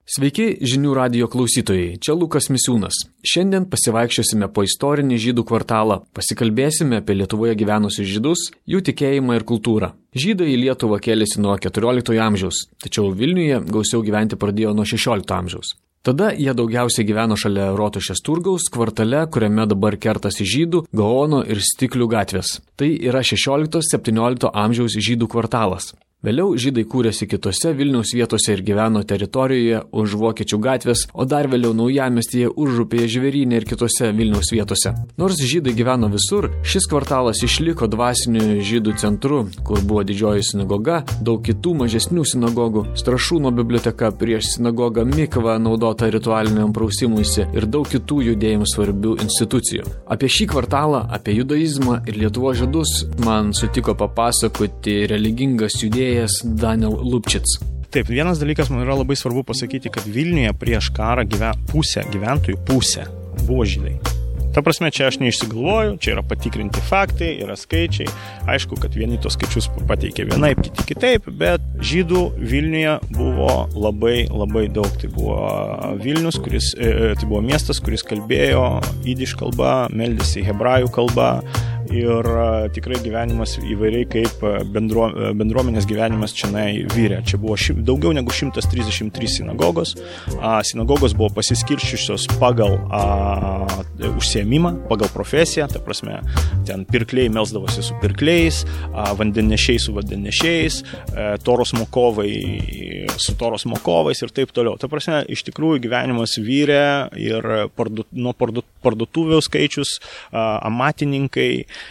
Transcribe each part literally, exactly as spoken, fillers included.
Sveiki žinių radijo klausytojai, čia Lukas Misiūnas. Šiandien pasivaikščiosime po istorinį žydų kvartalą, pasikalbėsime apie Lietuvoje gyvenusius žydus, jų tikėjimą ir kultūrą. Žydai į Lietuvą kėlėsi nuo keturioliktojo amžiaus, tačiau Vilniuje gausiau gyventi pradėjo nuo šešiolikto amžiaus. Tada jie daugiausiai gyveno šalia Rotušės turgaus kvartale, kuriame dabar kertasi Žydų, Gaono ir Stiklių gatvės. Tai yra šešiolikto septyniolikto amžiaus žydų kvartalas. Vėliau žydai kūrėsi kitose Vilniaus vietose ir gyveno teritorijoje už Vokiečių gatvės, o dar vėliau Naujamiestyje, Užupėje, Žvėryne ir kitose Vilniaus vietose. Nors žydai gyveno visur, šis kvartalas išliko dvasiniu žydų centru, kur buvo didžioji sinagoga, daug kitų mažesnių sinagogų, Strašūno biblioteka, prieš sinagogą Mikva naudota ritualiniam prausimuisi ir daug kitų judėjimų svarbių institucijų. Apie šį kvartalą, apie judaizmą ir Lietuvos žydus man sutiko papasakoti religingas judėjimas Daniel Lupčits. Taip, vienas dalykas man yra labai svarbu pasakyti, kad Vilniuje prieš karą gyven, pusė gyventojų pusė buvo žydai. Ta prasme, čia aš neišsigalvoju, čia yra patikrinti faktai, yra skaičiai. Aišku, kad vieni tos skaičius pateikė vienaip, kiti kitaip, bet žydų Vilniuje buvo labai, labai daug. Tai buvo Vilnius, kuris, tai buvo miestas, kuris kalbėjo jidiš kalba, meldėsi hebrajų kalba. Ir tikrai gyvenimas įvairiai kaip bendruo, bendruomenės gyvenimas čionai vyrė. Čia buvo ši, daugiau negu šimtas trisdešimt trys sinagogos. A, sinagogos buvo pasiskirščiusios pagal a, užsiėmimą, pagal profesiją. Ta prasme, ten pirkliai melsdavosi su pirkliais, a, vandennešiai su vandennešiais, a, toros mokovai su toros mokovais ir taip toliau. Ta prasme, iš tikrųjų gyvenimas vyrė ir pardu, nuo pardu, parduotuvių skaičius, a, amatininkai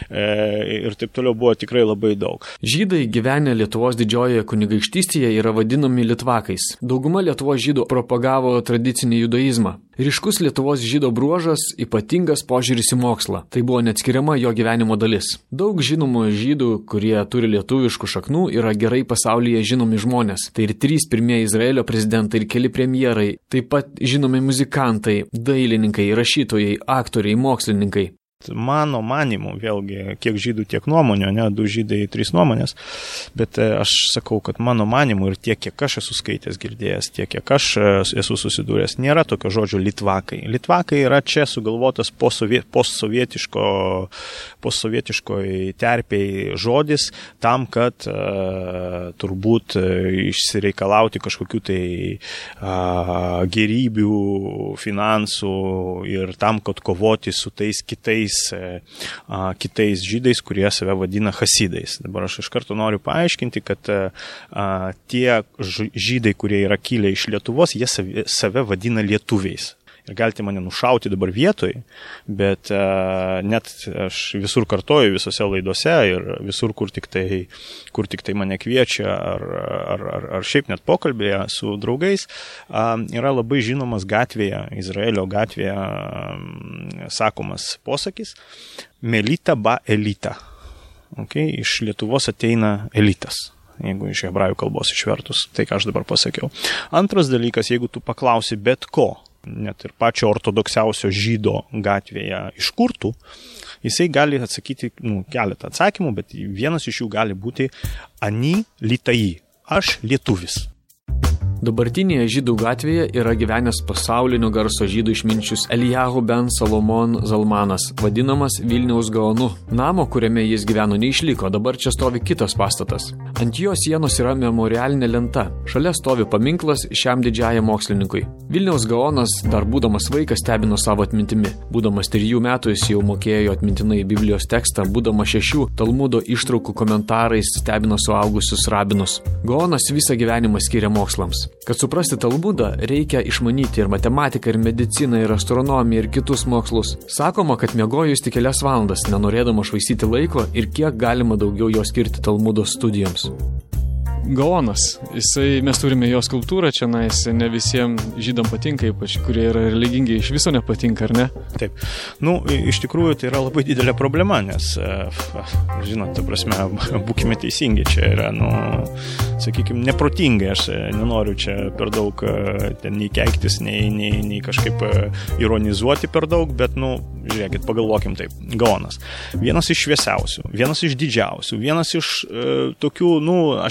ir taip toliau buvo tikrai labai daug. Žydai gyvenę Lietuvos didžiojoje kunigaikštystėje yra vadinami litvakais. Dauguma Lietuvos žydų propagavo tradicinį judaizmą. Ryškus Lietuvos žydo bruožas – ypatingas požiūris į mokslą. Tai buvo neatskiriama jo gyvenimo dalis. Daug žinomų žydų, kurie turi lietuviškų šaknų, yra gerai pasaulyje žinomi žmonės. Tai ir trys pirmieji Izraelio prezidentai ir keli premjerai, taip pat žinomi muzikantai, dailininkai, rašytojai, aktoriai, mokslininkai. Mano manimu, vėlgi, kiek žydų, tiek nuomonių, ne, du žydai, trys nuomonės, bet aš sakau, kad mano manimu ir tiek, kiek aš esu skaitęs, girdėjęs, tiek, kiek aš esu susidūręs, nėra tokio žodžio litvakai. Litvakai yra čia sugalvotas postsovietiško, postsovietiškoj terpėj žodis tam, kad uh, turbūt išsireikalauti kažkokių tai uh, gerybių, finansų ir tam, kad kovoti su tais kitais kitais žydais, kurie save vadina hasidais. Dabar aš iš karto noriu paaiškinti, kad a, tie žydai, kurie yra kilę iš Lietuvos, jie save, save vadina lietuviais. Ir galite mane nušauti dabar vietoj, bet a, net aš visur kartoju visose laidose ir visur, kur tik tai, kur tik tai mane kviečia ar, ar, ar, ar šiaip net pokalbėje su draugais, a, yra labai žinomas gatvėje, Izraelio gatvėje a, sakomas posakis melita ba elita. Okay? Iš Lietuvos ateina elitas. Jeigu iš hebrajų kalbos išvertus, tai ką aš dabar pasakiau. Antras dalykas, jeigu tu paklausi bet ko, net ir pačio ortodoksiausio žydo gatvėje iš kur tu, jisai gali atsakyti nu, keletą atsakymų, bet vienas iš jų gali būti ani litai, aš lietuvis. Dabartinėje žydų gatvėje yra gyvenęs pasaulinio garso žydų išminčius Elijahu ben Salomon Zalmanas, vadinamas Vilniaus Gaonu. Namo, kuriame jis gyveno, neišliko, dabar čia stovi kitas pastatas. Ant jo sienos yra memorialinė lenta, šalia stovi paminklas šiam didžiajam mokslininkui. Vilniaus Gaonas, dar būdamas vaikas, stebino savo atmintimi. Būdamas trijų metų jis jau mokėjo atmintinai Biblijos tekstą, būdamas šešių Talmudo ištraukų komentarais stebino suaugusius rabinus. Gaonas visą gyvenimą skiria mokslams. Kad suprasti Talmudą, reikia išmanyti ir matematiką, ir mediciną, ir astronomiją, ir kitus mokslus. Sakoma, kad miegojo jis tik kelias valandas, nenorėdama švaistyti laiko ir kiek galima daugiau jo skirti Talmudo studijoms. Gaonas, jisai, mes turime jo skulptūrą čia, na, jis ne visiems žydam patinka, ypač kurie yra religingi, iš viso nepatinka, ar ne? Taip. Nu, iš tikrųjų tai yra labai didelė problema, nes, žinot, ta prasme, būkime teisingi, čia yra, nu, sakykime, neprotingai, aš nenoriu čia per daug ten nei keiktis, nei, nei, nei kažkaip ironizuoti per daug, bet, nu, žiūrėkit, pagalvokim taip, Gaonas. Vienas iš šviesiausių, vienas iš didžiausių, vienas iš e, tokių, nu, aš nežinau,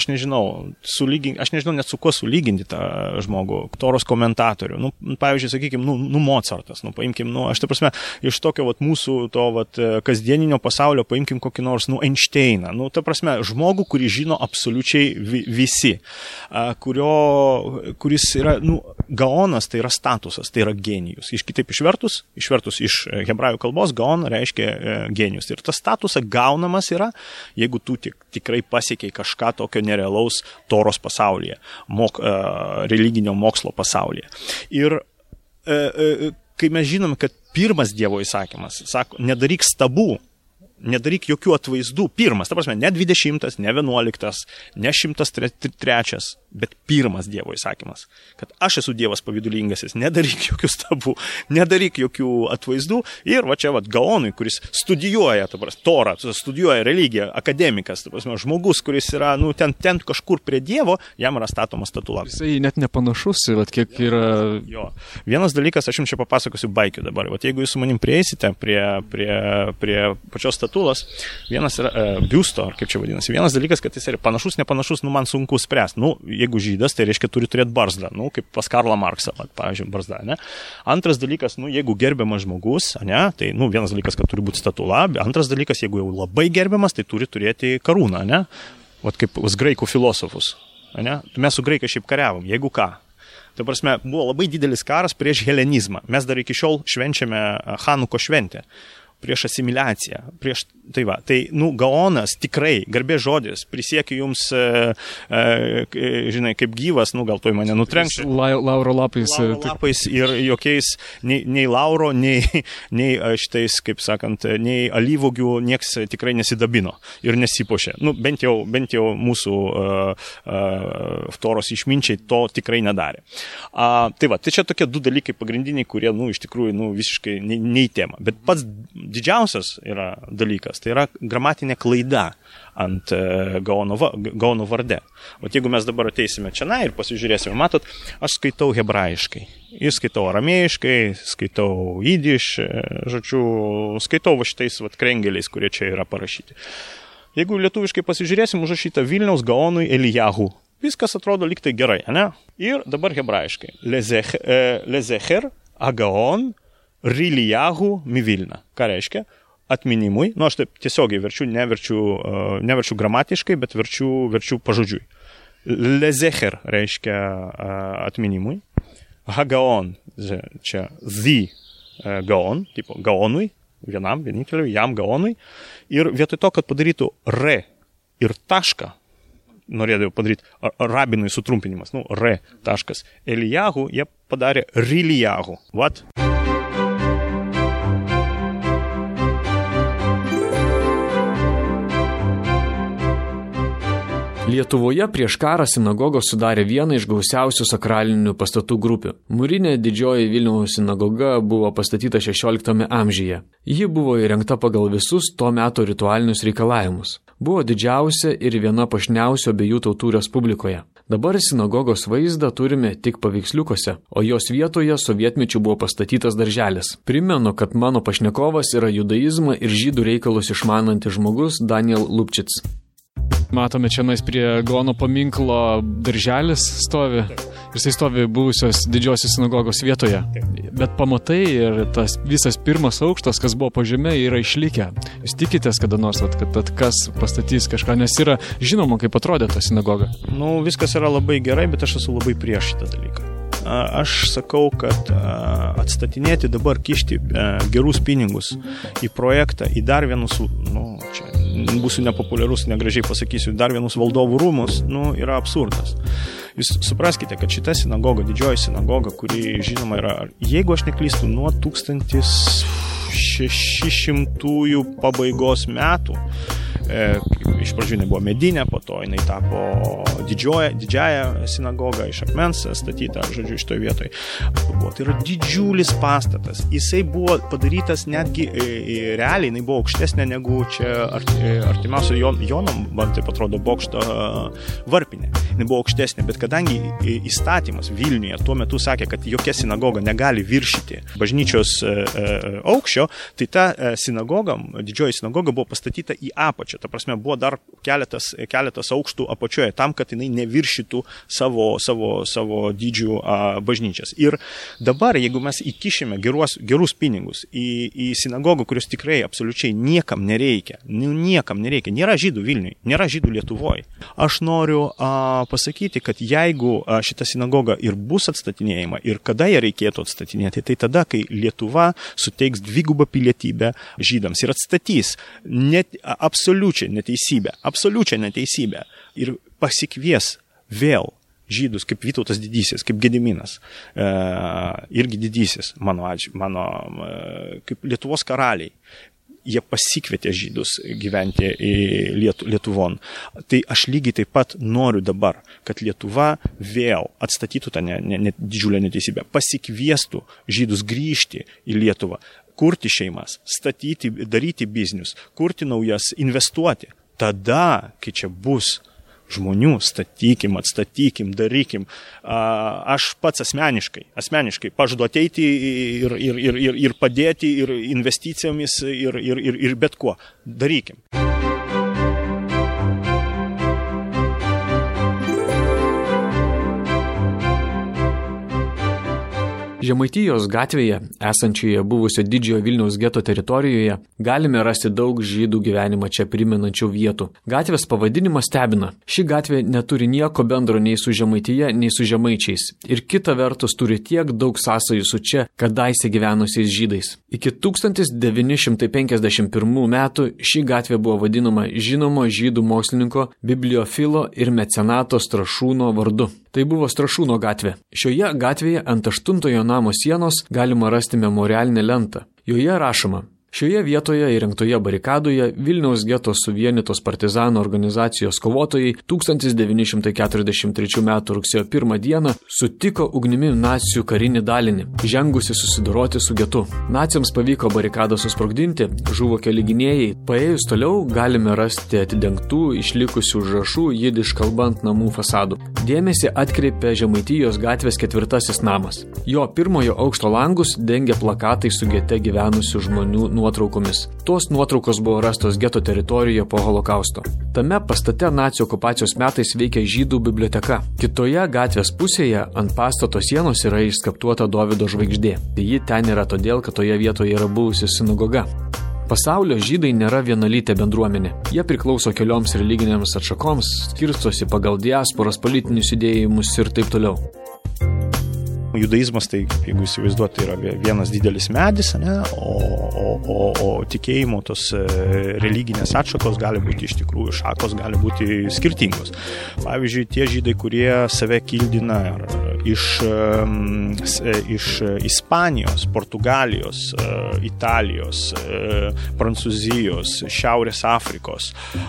nežinau, sulygin, aš nežinau net su kuo sulyginti tą žmogų, Toros komentatorių. Nu, pavyzdžiui, sakykime, nu, nu Mozartas, nu, paimkim, nu, aš ta prasme, iš tokio vat, mūsų to vat, kasdieninio pasaulio paimkim kokį nors, nu, Einšteiną. Nu, ta prasme, žmogų, kurį žino absoliučiai vi, visi, kurio, kuris yra, nu, Gaonas tai yra statusas, tai yra genijus. Iš kitaip išvertus, išvertus iš hebrajų kalbos, Gaon reiškia e, genijus. Ir tas statusas gaunamas yra, jeigu tu tik, tikrai pasiekiai kažką tokio nerealaus Toros pasaulyje, mok, e, religinio mokslo pasaulyje. Ir e, e, kai mes žinome, kad pirmas Dievo įsakymas sako, nedaryk stabų, nedaryk jokių atvaizdų, pirmas, ta prasme, ne dvidešimtas, ne vienuoliktas, ne šimtas trečias, bet pirmas Dievo įsakymas, kad aš esu Dievas pavydulingasis, nedaryk jokių stabų, nedaryk jokių atvaizdų ir va čia va Gaonui, kuris studijuoja, ta prasme, Torą, studijuoja religiją, akademikas, ta prasme, žmogus, kuris yra, nu, ten, ten kažkur prie Dievo, jam yra statoma statula. Jisai net nepanašus, vat kiek yra... Jo. Vienas dalykas, aš jums čia papasakosiu baikiu dabar, vat jeigu jūs su manim prieisite prie, prie, prie pačios statulos, vienas yra e, biusto, ar kaip čia vadinasi, vienas dalykas, kad jis yra panašus, nepanašus, nu, man sunku spręsti, nu, jeigu žydas, tai reiškia turi turėti barzdą, nu, kaip pas Karlą Marksą, pavyzdžiui, barzda, ne? Antras dalykas, nu, jeigu gerbiamas žmogus, ne, tai, nu, vienas dalykas, kad turi būti statula, antras dalykas, jeigu jau labai gerbiamas, tai turi turėti karūną, ne? Vat kaip pas graikų filosofus, ne? Mes su graikai šiaip kariavom, jeigu ką. Tai prasme, buvo labai didelis karas prieš helenizmą. Mes dar iki šiol švenčiame Hanuko šventę. Prieš asimiliaciją, prieš, tai va, tai, nu, Gaonas tikrai, garbė žodis, prisiekiu jums, e, e, žinai, kaip gyvas, nu, gal toj mane nutrenks. La, lauro lapais. Lauro lapais ir jokiais, nei, nei lauro, nei, nei šitais, kaip sakant, nei alyvogių nieks tikrai nesidabino ir nesipošė. Nu, bent jau, bent jau mūsų uh, uh, Toros išminčiai to tikrai nedarė. Uh, tai va, tai čia tokie du dalykai pagrindiniai, kurie, nu, iš tikrųjų, nu, visiškai ne, ne į temą. Bet pats didžiausias yra dalykas, tai yra gramatinė klaida ant Gaono, Gaono varde. O jeigu mes dabar ateisime čia na ir pasižiūrėsime, matot, aš skaitau hebrajiškai, ir skaitau aramėjiškai, skaitau jidiš, žodžiu, skaitau va šitais va krengeliais, kurie čia yra parašyti. Jeigu lietuviškai pasižiūrėsim, užrašyta Vilniaus Gaonui Elijahu. Viskas atrodo lyg tai gerai, ne? Ir dabar hebrajiškai. Lezech, lezecher agaon Rilijahu Mivilna. Ką reiškia? Atminimui. Nu, aš taip tiesiogiai verčiu, neverčiu, uh, neverčiu gramatiškai, bet verčiu, verčiu pažodžiui. Lezecher reiškia uh, atminimui. Hagaon, čia zi uh, gaon, tipo gaonui, vienam, vieninteliui, jam gaonui. Ir vietoj to, kad padarytų re ir tašką, norėdavo padaryti rabinui sutrumpinimas, nu, re taškas. Elijahu, jie padarė Rilijahu. What? Lietuvoje prieš karą sinagogos sudarė vieną iš gausiausių sakralinių pastatų grupių. Mūrinė didžioji Vilniaus sinagoga buvo pastatyta šešioliktame amžiuje. Ji buvo įrengta pagal visus to meto ritualinius reikalavimus. Buvo didžiausia ir viena pašniausių abiejų tautų Respublikoje. Dabar sinagogos vaizdą turime tik paveiksliukose, o jos vietoje sovietmečiu buvo pastatytas darželis. Primenu, kad mano pašnekovas yra judaizmą ir žydų reikalus išmanantis žmogus Daniel Lupčits. Matome čia nais prie Gaono paminklo darželis stovi. Ir jisai stovi buvusios didžiosios sinagogos vietoje. Bet pamatai ir tas visas pirmas aukštas, kas buvo po žeme, yra išlikę. Jūs tikitės kada nors, kad, kad kas pastatys kažką, nes yra žinoma, kaip atrodė ta sinagoga? Nu, viskas yra labai gerai, bet aš esu labai prieš šitą dalyką. Aš sakau, kad atstatinėti dabar, kišti gerus pinigus į projektą, į dar vienus, nu, čia būsiu nepopuliarus, negražiai pasakysiu, dar vienus valdovų rūmus, nu, yra absurdas. Jūs supraskite, kad šita sinagoga, didžioji sinagoga, kuri, žinoma, yra, jeigu aš neklystu, nuo tūkstantis šeši šimtųjų pabaigos metų, E, iš pradžių jinai buvo medinė, po to jinai tapo didžioja, didžiaja sinagoga iš akmens statyta, žodžiu, iš toj vietoj. Tai yra didžiulis pastatas. Jisai buvo padarytas netgi e, e, realiai, jinai buvo aukštesnė negu čia art, e, artimiausio Jon, Jono, man taip atrodo, bokšto e, varpinė. Jinai buvo aukštesnė, bet kadangi įstatymas Vilniuje tuo metu sakė, kad jokia sinagoga negali viršyti bažnyčios e, e, aukščio, tai ta e, sinagoga, didžioji sinagoga buvo pastatyta į apačią. Ta prasme, buvo buvo dar keletas, keletas aukštų apačioje, tam, kad jinai neviršytų savo, savo, savo dydžių a, bažnyčias. Ir dabar, jeigu mes įkišime geruos, gerus pinigus į, į sinagogą, kurios tikrai absoliučiai niekam nereikia, niekam nereikia, nėra žydų Vilniui, nėra žydų Lietuvoje. Aš noriu a, pasakyti, kad jeigu a, šita sinagoga ir bus atstatinėjama ir kada ją reikėtų atstatinėti, tai tada, kai Lietuva suteiks dvigubą pilietybę žydams ir atstatys net, absoliučiai neteisybę, absoliučią neteisybę ir pasikvies vėl žydus, kaip Vytautas didysis, kaip Gediminas, e, irgi didysis, mano, mano e, kaip Lietuvos karaliai. Jie pasikvietė žydus gyventi į Lietu, Lietuvon. Tai aš lygiai taip pat noriu dabar, kad Lietuva vėl atstatytų tą ne, ne, ne, didžiulę neteisybę, pasikviestų žydus grįžti į Lietuvą, kurti šeimas, statyti, daryti biznius, kurti naujas, investuoti. Tada, kai čia bus žmonių, statykim, atstatykim, darykim. Aš pats asmeniškai, asmeniškai pažadu ateiti ir, ir, ir, ir, ir padėti ir investicijomis ir, ir, ir, ir bet kuo. Darykim. Žemaitijos gatvėje, esančioje buvusio didžiojo Vilniaus geto teritorijoje, galime rasti daug žydų gyvenimą čia primenančių vietų. Gatvės pavadinimas stebina. Ši gatvė neturi nieko bendro nei su Žemaitija, nei su žemaičiais. Ir kita vertus turi tiek daug sąsajų su čia kadaise gyvenusiais žydais. Iki tūkstantis devyni šimtai penkiasdešimt pirmų metų ši gatvė buvo vadinama žinomo žydų mokslininko, bibliofilo ir mecenato Strašūno vardu. Tai buvo Strašūno gatvė. Šioje gatvėje ant aštuntojo namo sienos galima rasti memorialinę lentą. Joje rašoma: šioje vietoje įrengtoje barikadoje Vilniaus geto suvienytos partizanų organizacijos kovotojai tūkstantis devyni šimtai keturiasdešimt trečių metų rugsėjo pirmą dieną sutiko ugnimi nacių karinį dalinį, žengusi susidoroti su getu. Naciams pavyko barikadą susprogdinti, žuvo keli gynėjai. Paėjus toliau galime rasti atidengtų išlikusių užrašų jidiš kalbant namų fasadų. Dėmesį atkreipė Žemaitijos gatvės ketvirtasis namas. Jo pirmojo aukšto langus dengia plakatai su gete gyvenusių žmonių nuotraukomis. Tos nuotraukos buvo rastos geto teritorijoje po holokausto. Tame pastate nacių okupacijos metais veikia žydų biblioteka. Kitoje gatvės pusėje ant pastato sienos yra išskaptuota Dovydo žvaigždė. Ji ten yra todėl, kad toje vietoje yra buvusi sinagoga. Pasaulio žydai nėra vienalytė bendruomenė. Jie priklauso kelioms religinėms atšakoms, skirstosi pagal diasporos politinius judėjimus ir taip toliau. Judaizmas, tai, jeigu įsivaizduoti, yra vienas didelis medis, ne? O, o, o, o tikėjimo tos religinės atšakos gali būti iš tikrųjų, šakos gali būti skirtingos. Pavyzdžiui, tie žydai, kurie save kildina iš, iš Ispanijos, Portugalijos, Italijos, Prancūzijos, Šiaurės Afrikos,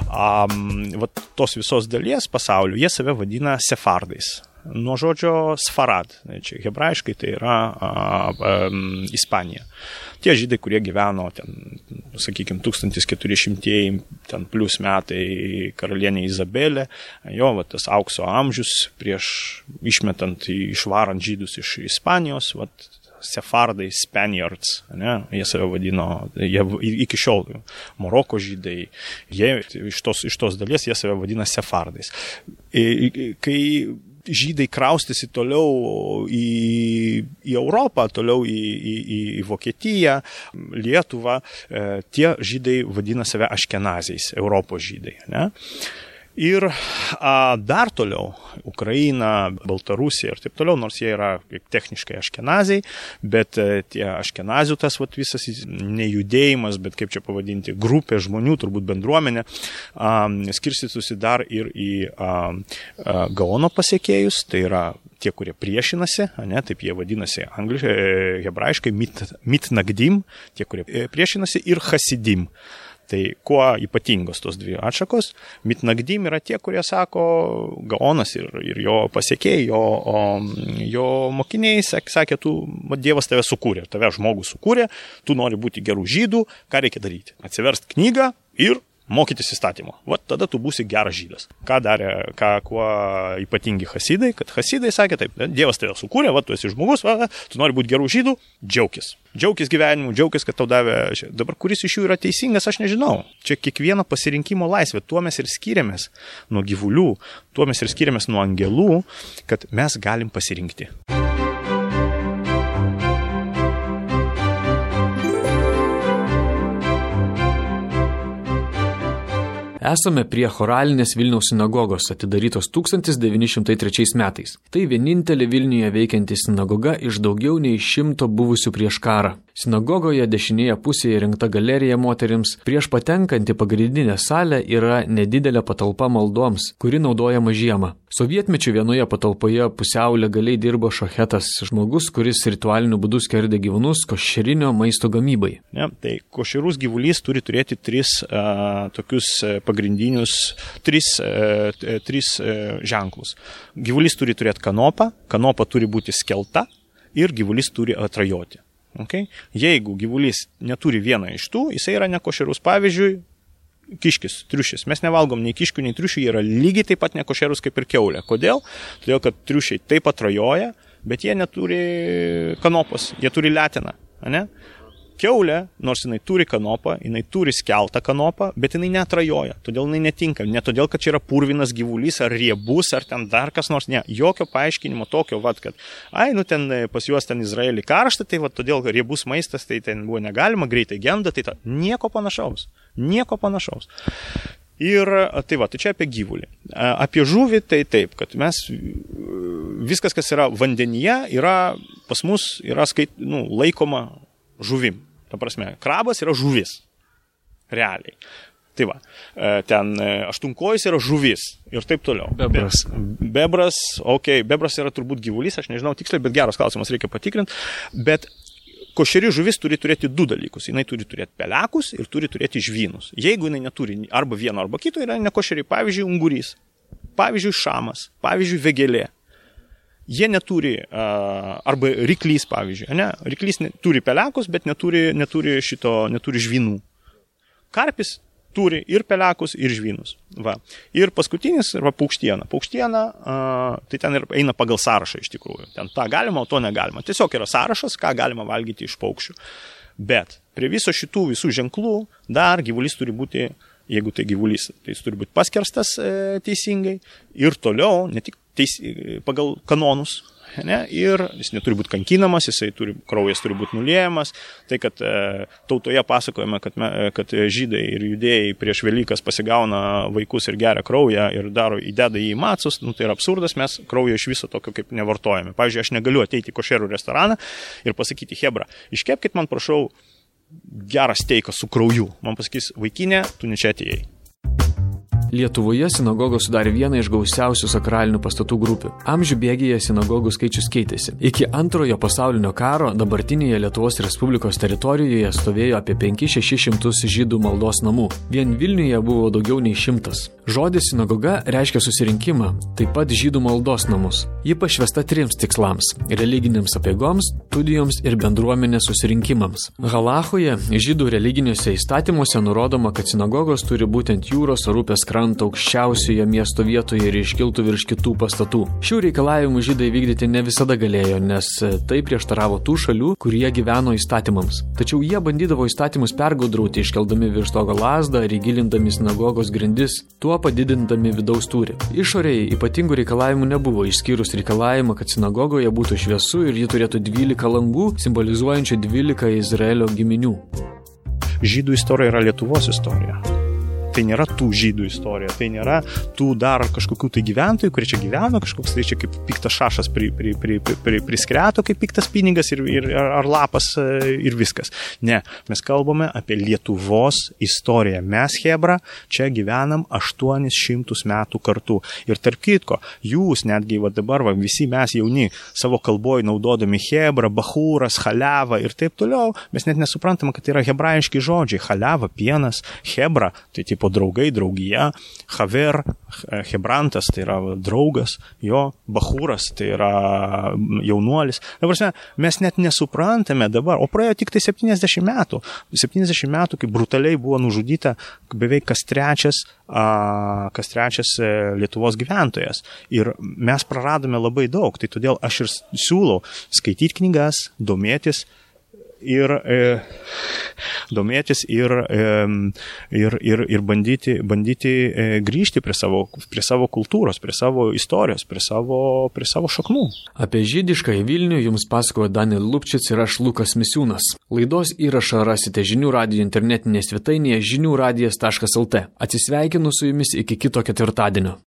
vat tos visos dalies pasaulio, jie save vadina sefardais. Nuo žodžio sfarad, čia hebrajiškai tai yra a, a, Ispanija. Tie žydai, kurie gyveno ten, sakykime, tūkstantis keturi šimtai ten plus metai karalienė Izabelė, jo, va, tas aukso amžius prieš išmetant, išvarant žydus iš Ispanijos, va, sefardai, Spaniards, ne, jie save vadino, jie iki šiol Maroko žydai, jie iš tos, iš tos dalies jie save vadina sefardais. Kai žydai kraustėsi toliau į, į Europą, toliau į, į, į Vokietiją, Lietuvą, tie žydai vadina save aškenaziais, Europos žydai, ne? Ir a, dar toliau Ukraina, Baltarusija ir taip toliau, nors jie yra techniškai aškenaziai, bet a, tie aškenazių tas vat, visas nejudėjimas, bet kaip čia pavadinti, grupė žmonių, turbūt bendruomenė, a, skirstytųsi dar ir į a, a, Gaono pasiekėjus, tai yra tie, kurie priešinasi, ne, taip jie vadinasi angliškai, hebrajiškai mit, mitnagdim, tie, kurie priešinasi, ir hasidim. Tai kuo ypatingos tos dvi atšakos? Mitnagdim yra tie, kurie sako, Gaonas ir, ir jo pasiekėjai, jo, o, jo mokiniai sakė, tu, Dievas tave sukūrė, tave žmogus sukūrė, tu nori būti gerų žydų, ką reikia daryti? Atsiverst knygą ir mokytis įstatymo. Vat tada tu būsi geras žydas. Ką darė, ką, kuo ypatingi hasidai, kad hasidai sakė taip, Dievas tave sukūrė, va, tu esi žmogus, va, tu nori būti gerų žydų, džiaukis. Džiaukis gyvenimu, džiaukis, kad tau davė. Dabar kuris iš jų yra teisingas, aš nežinau. Čia kiekvieno pasirinkimo laisvė, tuo mes ir skiriamės nuo gyvulių, tuo mes ir skiriamės nuo angelų, kad mes galim pasirinkti. Esame prie choralinės Vilniaus sinagogos, atidarytos tūkstantis devyni šimtai trečiais metais. Tai vienintelė Vilniuje veikianti sinagoga iš daugiau nei šimto buvusių prieš karą. Sinagogoje dešinėje pusėje įrengta galerija moterims, prieš patenkant į pagrindinę salę yra nedidelė patalpa maldoms, kuri naudojama žiemą. Sovietmečiu vienoje patalpoje pusiau legaliai dirbo šachetas, žmogus, kuris ritualiniu būdu skerdė gyvūnus košerinio maisto gamybai. Ne, tai košerus gyvulys turi turėti tris uh, tokius pagrindinius, tris, uh, tris uh, ženklus. Gyvulys turi turėti kanopą, kanopa turi būti skelta ir gyvulys turi atrajoti. Okay? Jeigu gyvulys neturi vieną iš tų, jisai yra nekošerus. Pavyzdžiui, kiškis, triušis. Mes nevalgom nei kiškių, nei triušių, jie yra lygiai taip pat nekošerus kaip ir kiaulė. Kodėl? Todėl, kad triušiai taip atrajoja, bet jie neturi kanopos, jie turi letiną. Ne? Kiaulė, nors jinai turi kanopą, jinai turi skeltą kanopą, bet jinai neatrajoja, todėl jinai netinka. Ne todėl, kad čia yra purvinas gyvulys, ar riebus, ar ten dar kas nors, ne. Jokio paaiškinimo tokio, vat, kad, ai, nu ten pas juos ten Izraelį karšta, tai vat, todėl riebus maistas, tai ten buvo negalima, greitai genda, tai ta, nieko panašaus, nieko panašaus. Ir tai va, tai čia apie gyvulį. Apie žuvį tai taip, kad mes, viskas, kas yra vandenyje, yra, pas mus yra skait, nu, laikoma žuvim. Ta prasme, krabas yra žuvis. Realiai. Tai va, ten aštunkojus yra žuvis ir taip toliau. Bebras. Bebras, okei, okay, bebras yra turbūt gyvulys, aš nežinau tiksliai, bet geras klausimas, reikia patikrinti. Bet košeri žuvis turi turėti du dalykus. Jinai turi turėti pelekus ir turi turėti žvynus. Jeigu jinai neturi arba vieno arba kito, yra nekošeri, pavyzdžiui, ungurys, pavyzdžiui, šamas, pavyzdžiui, vėgėlė. Jie neturi, arba ryklys, pavyzdžiui, ne? Ryklys turi pelekus, bet neturi, neturi šito, neturi žvynų. Karpis turi ir pelekus, ir žvynus. Va. Ir paskutinis yra paukštiena. Paukštiena, tai ten ir eina pagal sąrašą iš tikrųjų. Ten tą galima, o to negalima. Tiesiog yra sąrašas, ką galima valgyti iš paukščių. Bet prie viso šitų visų ženklų dar gyvulys turi būti, jeigu tai gyvulys, tai jis turi būti paskerstas e, teisingai ir toliau, ne tik teis, pagal kanonus, ne, ir jis neturi būti kankinamas, jisai turi, kraujas turi būti nuliejamas. Tai, kad e, tautoje pasakojame, kad, me, kad žydai ir judėjai prieš Velykas pasigauna vaikus ir geria kraują ir daro, įdeda į macus, nu, tai yra absurdas, mes kraujo iš viso tokio kaip nevartojame. Pavyzdžiui, aš negaliu ateiti į košerų restoraną ir pasakyti, Hebra, iškepkit man, prašau, gerą steiką su krauju. Man pasakys, vaikinė, tu ne čia atėjai. Lietuvoje sinagogos sudarė vieną iš gausiausių sakralinių pastatų grupių. Amžių bėgyje sinagogų skaičius keitėsi. Iki antrojo pasaulinio karo dabartinėje Lietuvos Respublikos teritorijoje stovėjo apie penkis šešis šimtus žydų maldos namų. Vien Vilniuje buvo daugiau nei šimtas. Žodis sinagoga reiškia susirinkimą, taip pat žydų maldos namus. Ji pašvesta trims tikslams – religinėms apeigoms, studijoms ir bendruomenės susirinkimams. Halachoje, žydų religiniuose įstatymuose nurodoma, kad sinagogos turi būtent jūros ar upės krantą aukščiausioje miesto vietoje ir iškiltų virš kitų pastatų. Šių reikalavimų žydai vykdyti ne visada galėjo, nes tai prieštaravo tų šalių, kurie gyveno įstatymams. Tačiau jie bandydavo įstatymus pergudrauti, iškeldami virš stogo lazdą ir įgilindami sinagogos grindis, tuo padidindami vidaus tūrį. Išorėje ypatingų reikalavimų nebuvo, išskyrus reikalavimą, kad sinagogoje būtų šviesu ir ji turėtų dvylika langų, simbolizuojančių dvylika Izraelio giminių. Žydų istorija yra Lietuvos istorija. Tai nėra tų žydų istorija, tai nėra tų dar kažkokių tai gyventojų, kurie čia gyveno, kažkoks tai čia kaip piktas šašas pri, pri, pri, pri, priskreto, kaip piktas pinigas ir, ir, ar lapas ir viskas. Ne, mes kalbame apie Lietuvos istoriją. Mes, Hebra, čia gyvenam aštuonis šimtus metų kartu. Ir tarp kitko, jūs netgi va dabar, va, visi mes jauni savo kalboj naudodami Hebra, Bachūras, Chaliava ir taip toliau, mes net nesuprantam, kad tai yra hebrajiški žodžiai. Chaliava, pienas, Hebra, tai tipo tipo draugai, draugija, Haver, Hebrantas, tai yra draugas, jo, Bachūras, tai yra jaunuolis. Ta prasme, mes net nesuprantame dabar, o praėjo tik tai septyniasdešimt metų. septyniasdešimt metų, kai brutaliai buvo nužudyta beveik kas trečias, a, kas trečias Lietuvos gyventojas. Ir mes praradome labai daug, tai todėl aš ir siūlau skaityti knygas, domėtis ir e, domėtis ir, e, ir, ir, ir bandyti, bandyti e, grįžti prie savo, prie savo kultūros, prie savo istorijos, prie savo, prie savo šaknų. Apie žydišką į Vilnių jums pasakojo Daniel Lupčic ir aš Lukas Misiūnas. Laidos įrašą rasite Žinių radijo internetinėje svetainėje žinių radijas taškas el tė. Atsisveikinu su jumis iki kito ketvirtadienio.